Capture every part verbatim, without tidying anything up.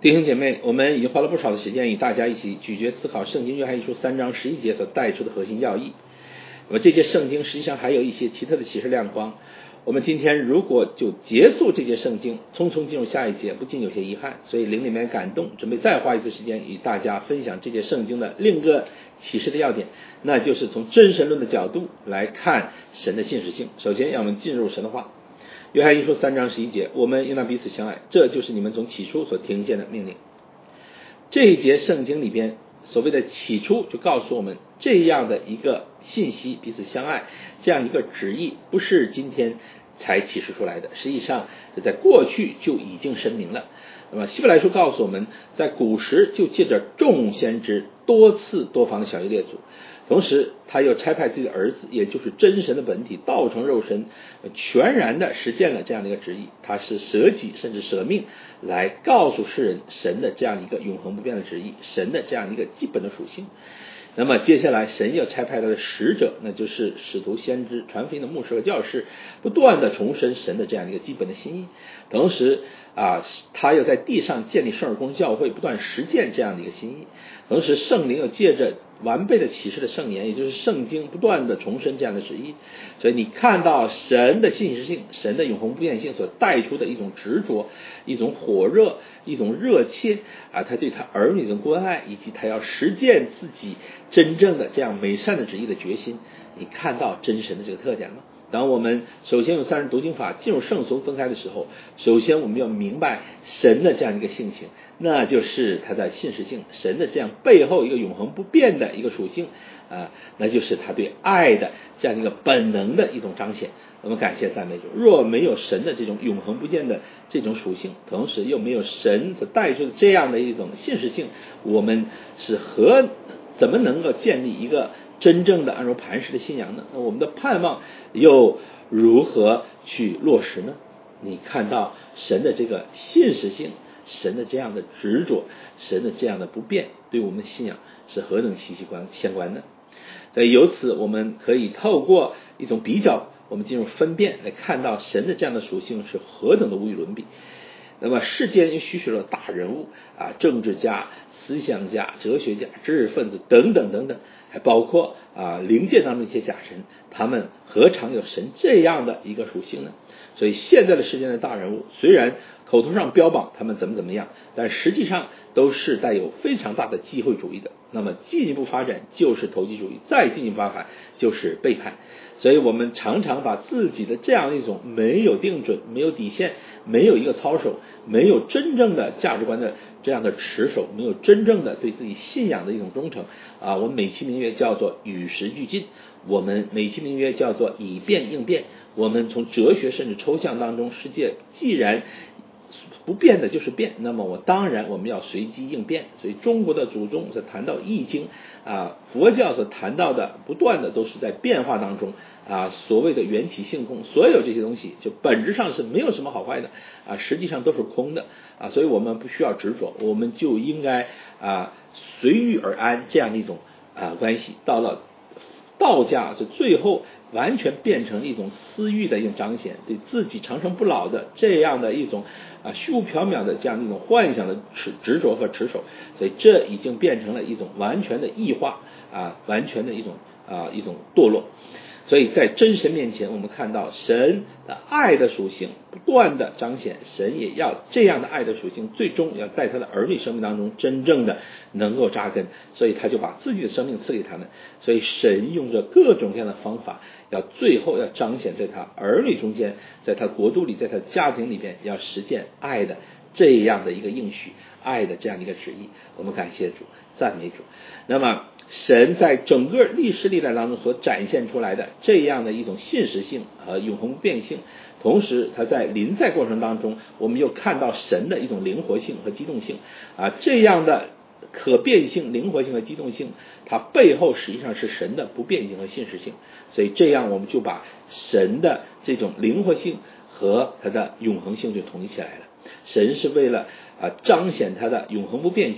弟兄姐妹，我们已经花了不少的时间与大家一起咀嚼思考圣经约翰一书三章十一节所带出的核心要义。那么这节圣经实际上还有一些奇特的启示亮光，我们今天如果就结束这节圣经，匆匆进入下一节，不禁有些遗憾，所以灵里面感动，准备再花一次时间与大家分享这节圣经的另一个启示的要点，那就是从真神论的角度来看神的信实性。首先让我们进入神的话，约翰一书三章十一节，我们应当彼此相爱，这就是你们从起初所听见的命令。这一节圣经里边所谓的起初就告诉我们，这样的一个信息，彼此相爱这样一个旨意，不是今天才启示出来的，实际上在过去就已经声明了。那么希伯来书告诉我们，在古时就借着众先知多次多方的小义列祖，同时他又差派自己的儿子，也就是真神的本体道成肉身，全然的实现了这样的一个旨意。他是舍己甚至舍命来告诉世人神的这样一个永恒不变的旨意，神的这样一个基本的属性。那么接下来神要差派他的使者，那就是使徒先知传福音的牧师和教士，不断的重申神的这样一个基本的心意，同时啊，他又在地上建立圣而公教会，不断实践这样的一个心意，同时圣灵又借着完备的启示的圣言，也就是圣经，不断的重申这样的旨意。所以你看到神的信实性，神的永恒不变性所带出的一种执着，一种火热，一种热切啊，他对他儿女的关爱，以及他要实践自己真正的这样美善的旨意的决心，你看到真神的这个特点吗？当我们首先用三人读经法进入圣俗分开的时候，首先我们要明白神的这样一个性情，那就是他的信实性，神的这样背后一个永恒不变的一个属性啊，那就是他对爱的这样一个本能的一种彰显。我们感谢赞美主，若没有神的这种永恒不变的这种属性，同时又没有神所带出的这样的一种信实性，我们是何怎么能够建立一个真正的按照磐石的信仰呢？那我们的盼望又如何去落实呢？你看到神的这个信实性，神的这样的执着，神的这样的不变，对我们的信仰是何等息息相关呢？所以由此我们可以透过一种比较，我们进入分辨，来看到神的这样的属性是何等的无与伦比。那么世间有许许的大人物啊，政治家、思想家、哲学家、知识分子等等等等，还包括啊灵界当中一些假神，他们何尝有神这样的一个属性呢？所以现在的世间的大人物，虽然口头上标榜他们怎么怎么样，但实际上都是带有非常大的机会主义的。那么进一步发展就是投机主义，再进一步发展就是背叛。所以我们常常把自己的这样一种没有定准、没有底线、没有一个操守、没有真正的价值观的这样的持守，没有真正的对自己信仰的一种忠诚啊，我们美其名曰叫做与时俱进，我们美其名曰叫做以变应变。我们从哲学甚至抽象当中，世界既然不变的就是变，那么我当然我们要随机应变。所以中国的祖宗所谈到易经啊，佛教所谈到的不断的都是在变化当中啊，所谓的缘起性空，所有这些东西就本质上是没有什么好坏的啊，实际上都是空的啊，所以我们不需要执着，我们就应该啊随遇而安这样一种啊关系。到了道家是最后完全变成一种私欲的一种彰显，对自己长生不老的这样的一种啊虚无缥缈的这样一种幻想的执着和持守，所以这已经变成了一种完全的异化啊，完全的一种啊一种堕落。所以在真神面前，我们看到神的爱的属性不断的彰显，神也要这样的爱的属性最终要在他的儿女生命当中真正的能够扎根，所以他就把自己的生命赐给他们。所以神用着各种各样的方法，要最后要彰显在他儿女中间，在他国度里，在他家庭里边，要实践爱的这样的一个应许，爱的这样的一个旨意。我们感谢主，赞美主。那么神在整个历史历代当中所展现出来的这样的一种信实性和永恒变性，同时他在临在过程当中，我们又看到神的一种灵活性和机动性啊，这样的可变性、灵活性和机动性，它背后实际上是神的不变性和信实性。所以这样我们就把神的这种灵活性和它的永恒性就统一起来了。神是为了啊彰显它的永恒不变性，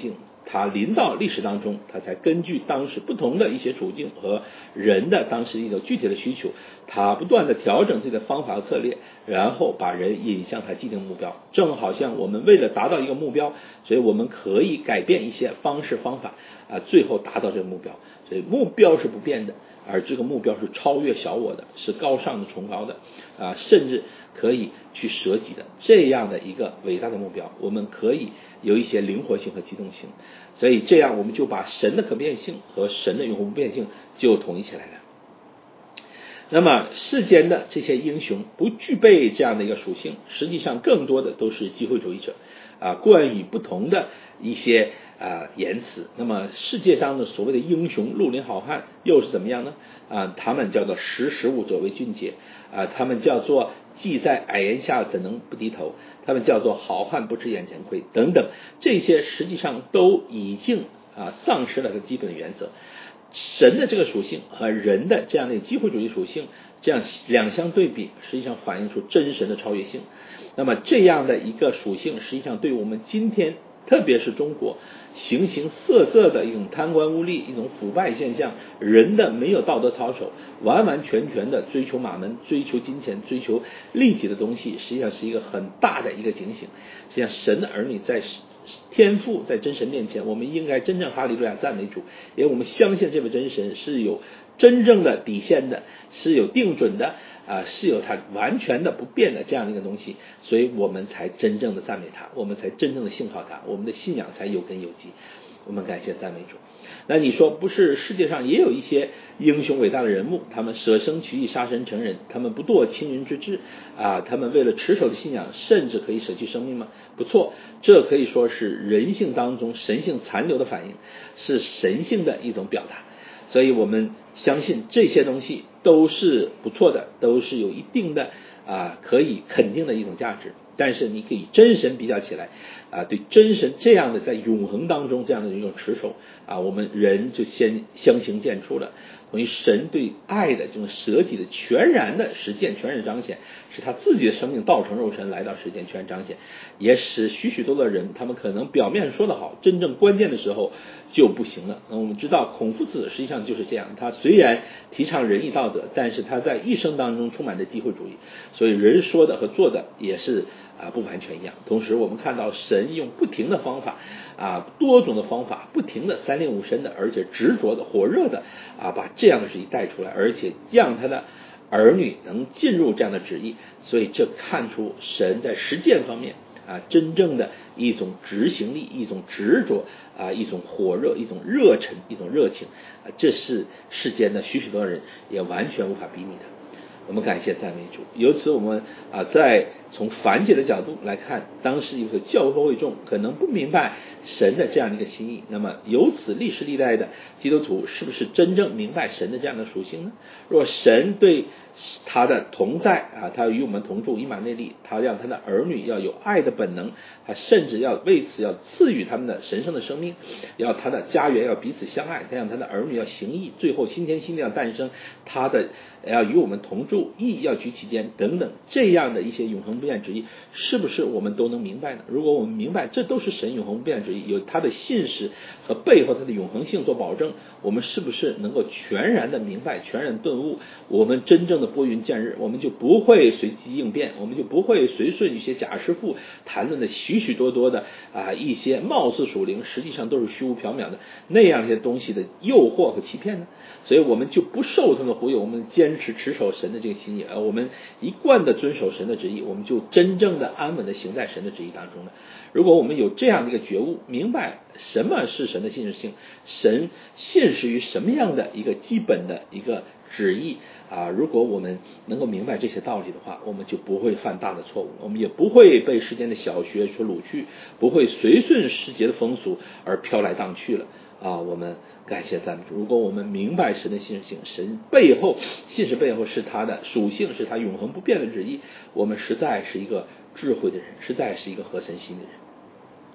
他临到历史当中，他才根据当时不同的一些处境和人的当时一种具体的需求，他不断的调整自己的方法和策略，然后把人引向他既定目标。正好像我们为了达到一个目标，所以我们可以改变一些方式方法啊，最后达到这个目标。所以目标是不变的，而这个目标是超越小我的，是高尚的崇高的啊，甚至可以去舍己的这样的一个伟大的目标，我们可以有一些灵活性和机动性。所以这样我们就把神的可变性和神的永恒不变性就统一起来了。那么世间的这些英雄不具备这样的一个属性，实际上更多的都是机会主义者啊，冠以不同的一些啊言辞。那么世界上的所谓的英雄绿林好汉又是怎么样呢？啊，他们叫做识时务者为俊杰啊，他们叫做既在矮檐下怎能不低头，他们叫做好汉不知眼前亏等等，这些实际上都已经啊丧失了它基本的原则。神的这个属性和人的这样的机会主义属性，这样两相对比，实际上反映出真神的超越性。那么这样的一个属性，实际上对我们今天特别是中国形形色色的一种贪官污吏、一种腐败现象，人的没有道德操守，完完全全的追求马门、追求金钱、追求利己的东西，实际上是一个很大的一个警醒。实际上神的儿女在天父在真神面前，我们应该真正哈利路亚赞美主，因为我们相信这位真神是有真正的底线的，是有定准的啊，是有他完全的不变的这样的一个东西，所以我们才真正的赞美他，我们才真正的信靠他，我们的信仰才有根有基。我们感谢赞美主。那你说不是世界上也有一些英雄伟大的人物，他们舍生取义、杀身成仁，他们不堕亲人之志啊，他们为了持守的信仰甚至可以舍弃生命吗？不错，这可以说是人性当中神性残留的反应，是神性的一种表达。所以我们相信这些东西都是不错的，都是有一定的啊可以肯定的一种价值。但是你可以真神比较起来啊，对真神这样的在永恒当中这样的一种持守啊，我们人就先相形见绌了。关于神对爱的这种舍己的全然的实践、全然彰显，使他自己的生命道成肉身来到世间全然彰显，也使许许多多的人他们可能表面说得好，真正关键的时候就不行了。那我们知道孔夫子实际上就是这样，他虽然提倡仁义道德，但是他在一生当中充满着机会主义，所以人说的和做的也是啊不完全一样。同时我们看到神用不停的方法啊多种的方法，不停的三令五申的，而且执着的火热的啊把这样的旨意带出来，而且让他的儿女能进入这样的旨意。所以这看出神在实践方面啊真正的一种执行力，一种执着啊一种火热，一种热忱，一种热情啊，这是世间的许许多人也完全无法比拟的。我们感谢赞美主。由此我们啊在从凡解的角度来看，当时有些教会会众可能不明白神的这样的一个心意，那么由此历史历代的基督徒是不是真正明白神的这样的属性呢？若神对他的同在啊，他与我们同住以马内利，他让他的儿女要有爱的本能，他甚至要为此要赐予他们的神圣的生命，要他的家园要彼此相爱，他让他的儿女要行义，最后新天新地要诞生，他的要与我们同住，义要举其间等等，这样的一些永恒不变旨意，是不是我们都能明白呢？如果我们明白这都是神永恒不变旨意，有他的信实和背后他的永恒性做保证，我们是不是能够全然的明白，全然顿悟，我们真正的拨云见日，我们就不会随机应变，我们就不会随顺一些假师傅谈论的许许多多的啊一些貌似属灵，实际上都是虚无缥缈的那样一些东西的诱惑和欺骗呢？所以我们就不受他们的忽悠，我们坚持持守神的这个心意，而我们一贯的遵守神的旨意，我们就真正的安稳的行在神的旨意当中了。如果我们有这样的一个觉悟，明白什么是神的信实性，神信实于什么样的一个基本的一个旨意啊，如果我们能够明白这些道理的话，我们就不会犯大的错误，我们也不会被世间的小学所掳去，不会随顺世界的风俗而飘来荡去了啊。我们感谢赞美主。如果我们明白神的信实性，神背后信实背后是他的属性，是他永恒不变的旨意，我们实在是一个智慧的人，实在是一个合神心的人。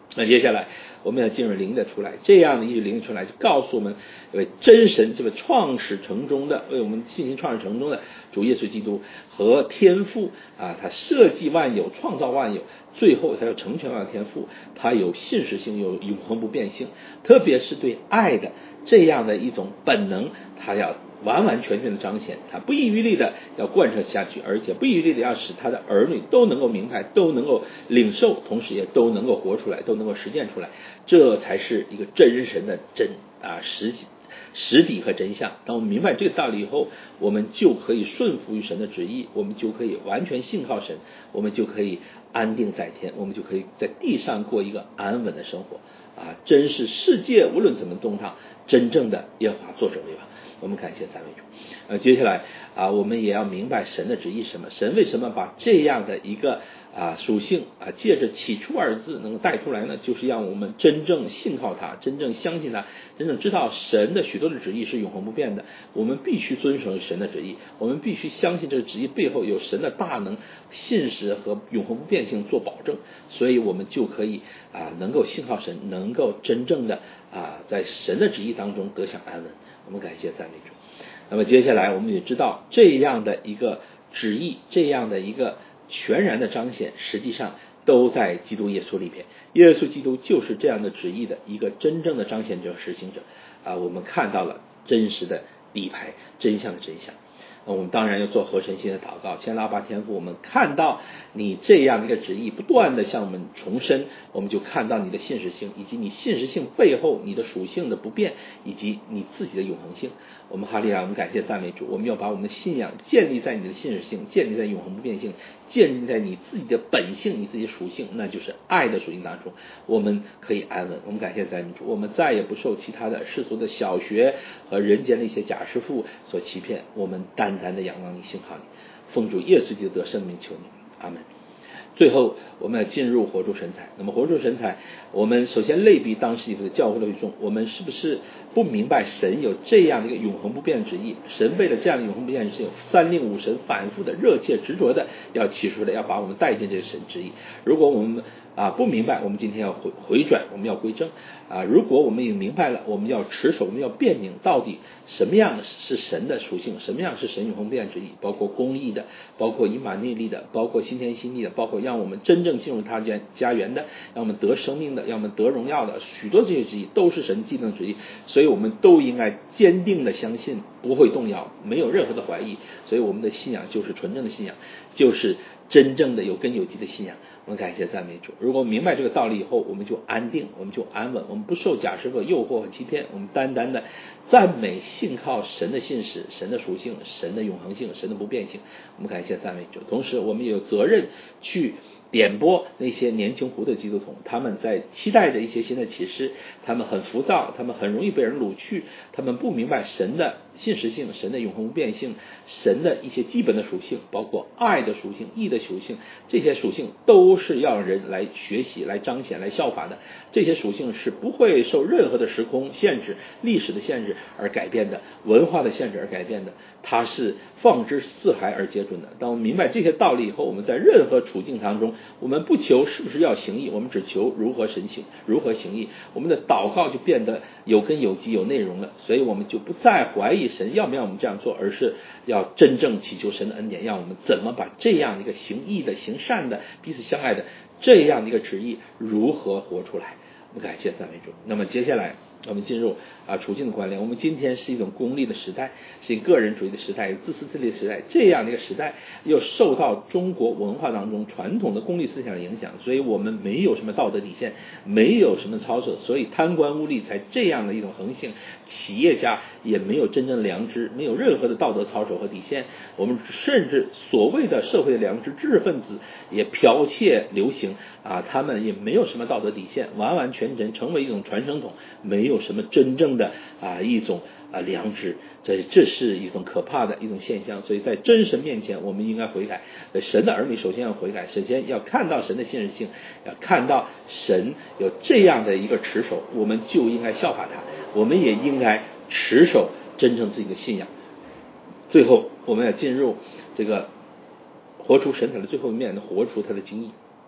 那接下来我们要进入灵的出来，这样的一个灵出来就告诉我们，为真神这个创始成终的，为我们信心创始成终的主耶稣基督和天父啊，他设计万有，创造万有，最后他要成全万有天父，他有信实性，有永恒不变性，特别是对爱的这样的一种本能，他要完完全全的彰显，他不遗余力的要贯彻下去，而且不遗余力的要使他的儿女都能够明白，都能够领受，同时也都能够活出来，都能够实践出来，这才是一个真神的真啊实实底和真相。当我们明白这个道理以后，我们就可以顺服于神的旨意，我们就可以完全信靠神，我们就可以安定在天，我们就可以在地上过一个安稳的生活啊！真是世界无论怎么动荡，真正的耶和华作者为王。我们感谢赞美主。呃，接下来啊，我们也要明白神的旨意是什么。神为什么把这样的一个啊属性啊借着起初二字能够带出来呢？就是让我们真正信靠他，真正相信他，真正知道神的许多的旨意是永恒不变的。我们必须遵守神的旨意，我们必须相信这个旨意背后有神的大能、信实和永恒不变性做保证，所以我们就可以啊能够信靠神，能够真正的啊在神的旨意当中得享安稳。我们感谢赞美主。那么接下来我们也知道这样的一个旨意，这样的一个全然的彰显，实际上都在基督耶稣里边。耶稣基督就是这样的旨意的一个真正的彰显者、实行者啊！我们看到了真实的底牌，真相的真相。我们当然要做合神心的祷告，亲爱的阿爸天父，我们看到你这样一个旨意不断的向我们重申，我们就看到你的信实性，以及你信实性背后你的属性的不变，以及你自己的永恒性。我们哈利路亚，我们感谢赞美主，我们要把我们的信仰建立在你的信实性，建立在永恒不变性，建立在你自己的本性，你自己的属性，那就是爱的属性当中，我们可以安稳。我们感谢赞美主，我们再也不受其他的世俗的小学和人间的一些假师傅所欺骗，我们单单的仰望你，信靠你，奉主耶稣基督得圣名求你，阿门。最后我们要进入活出神采。那么活出神采，我们首先类比当时的教会的会众，我们是不是不明白神有这样的一个永恒不变的旨意？神为了这样的永恒不变的事，三令五神反复的热切执着的要起出来，要把我们带进这个神旨意。如果我们啊不明白，我们今天要回回转，我们要归正啊。如果我们也明白了，我们要持守，我们要辨明到底什么样是神的属性，什么样是神永恒不变旨意，包括公义的，包括以马内利的，包括新天新地的，包括让我们真正进入他家家园的，让我们得生命的，让我们得荣耀的，许多这些旨意都是神既定旨意，所以我们都应该坚定的相信，不会动摇，没有任何的怀疑。所以我们的信仰就是纯正的信仰，就是真正的有根有基的信仰。我们感谢赞美主。如果明白这个道理以后，我们就安定，我们就安稳，我们不受假师傅诱惑和欺骗，我们单单的赞美信靠神的信实，神的属性，神的永恒性，神的不变性。我们感谢赞美主。同时我们也有责任去点拨那些年轻糊的基督徒，他们在期待着一些新的启示，他们很浮躁，他们很容易被人掳去，他们不明白神的信实性，神的永恒不变性，神的一些基本的属性，包括爱的属性，义的属性，这些属性都是要让人来学习，来彰显，来效法的。这些属性是不会受任何的时空限制、历史的限制而改变的，文化的限制而改变的，它是放之四海而皆准的。当我们明白这些道理以后，我们在任何处境当中，我们不求是不是要行义，我们只求如何神行，如何行义。我们的祷告就变得有根有基有内容了，所以我们就不再怀疑神要不要我们这样做，而是要真正祈求神的恩典，让我们怎么把这样一个行义的、行善的、彼此相爱的这样的一个旨意如何活出来。我们感谢赞美主。那么接下来我们进入啊处境的关联。我们今天是一种功利的时代，是一个个人主义的时代，自私自利的时代。这样的一个时代又受到中国文化当中传统的功利思想的影响，所以我们没有什么道德底线，没有什么操守，所以贪官污吏才这样的一种横行，企业家也没有真正的良知，没有任何的道德操守和底线。我们甚至所谓的社会的良知，知识分子也剽窃流行啊，他们也没有什么道德底线，完完全全成为一种传声筒，没有什么真正的啊一种啊良知。这这是一种可怕的一种现象。所以在真神面前，我们应该悔改。神的儿女首先要悔改，首先要看到神的信实性，要看到神有这样的一个持守，我们就应该效法他，我们也应该持守真正自己的信仰。最后我们要进入这个活出神采的最后一面，活出他的精义。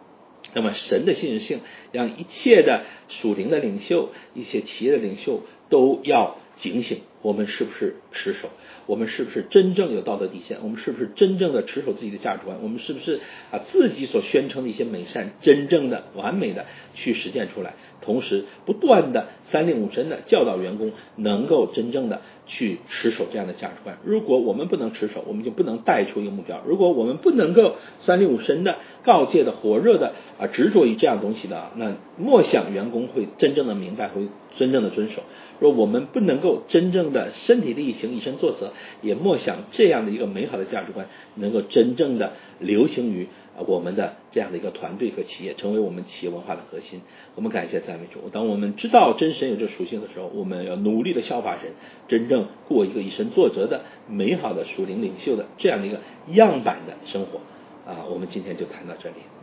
那么神的信任性让一切的属灵的领袖，一些企业的领袖都要警醒，我们是不是持守，我们是不是真正有道德底线，我们是不是真正的持守自己的价值观，我们是不是啊自己所宣称的一些美善真正的完美的去实践出来，同时不断的三令五申的教导员工能够真正的去持守这样的价值观。如果我们不能持守，我们就不能带出一个目标，如果我们不能够三令五申的告诫的火热的啊执着于这样东西的，那莫想员工会真正的明白，会真正的遵守。若我们不能够真正的身体力行以身作则，也莫想这样的一个美好的价值观能够真正的流行于我们的这样的一个团队和企业，成为我们企业文化的核心。我们感谢赞美主，当我们知道真神有这属性的时候，我们要努力的效法神，真正过一个以身作则的美好的属灵领袖的这样的一个样板的生活啊。我们今天就谈到这里。